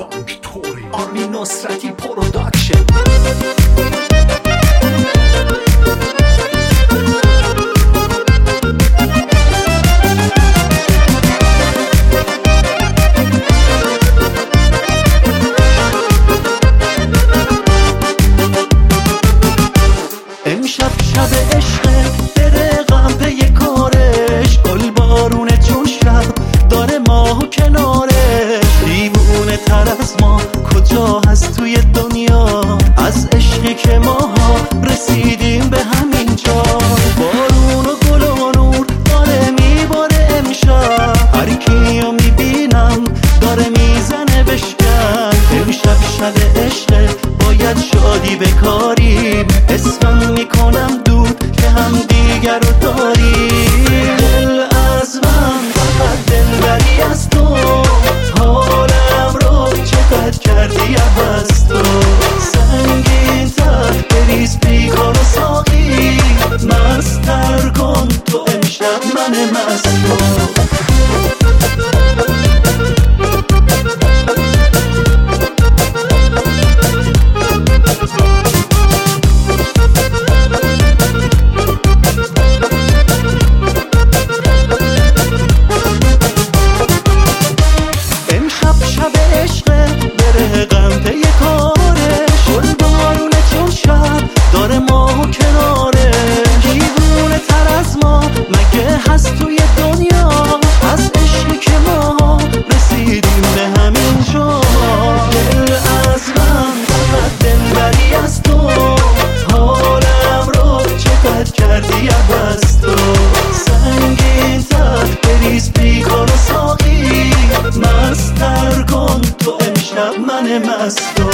آرمین نصرتی پروداکشن. امشب شب عشقه درقم پی کارش، گل بارونه چون شب داره ماه و کنارش. دیوونه تر از ما کجا هست توی دنیا، از عشقی که ماها رسیدیم به همین جا. بارون و گل و نور داره میباره امشب، هر کیو میبینم داره میزنه بشکن. امشب شب عشقه باید شادی بکاریم، اسمم میکنم دود که هم دیگر رو داریم. دل از من فقط دلبری از تو، حالم رو چقدر کردی عوض تو. سنگین تر بریز بیکار و ساقی، مستر کن تو امشب من مست کن. هست توی دنیا از عشقی که ما رسیدیم به همین جا. دل از من فقط دلبری از تو، حالم رو چقدر کردی عوض تو. سنگین تر بریز بیکار و ساقی، مستر کن تو امشب من مست.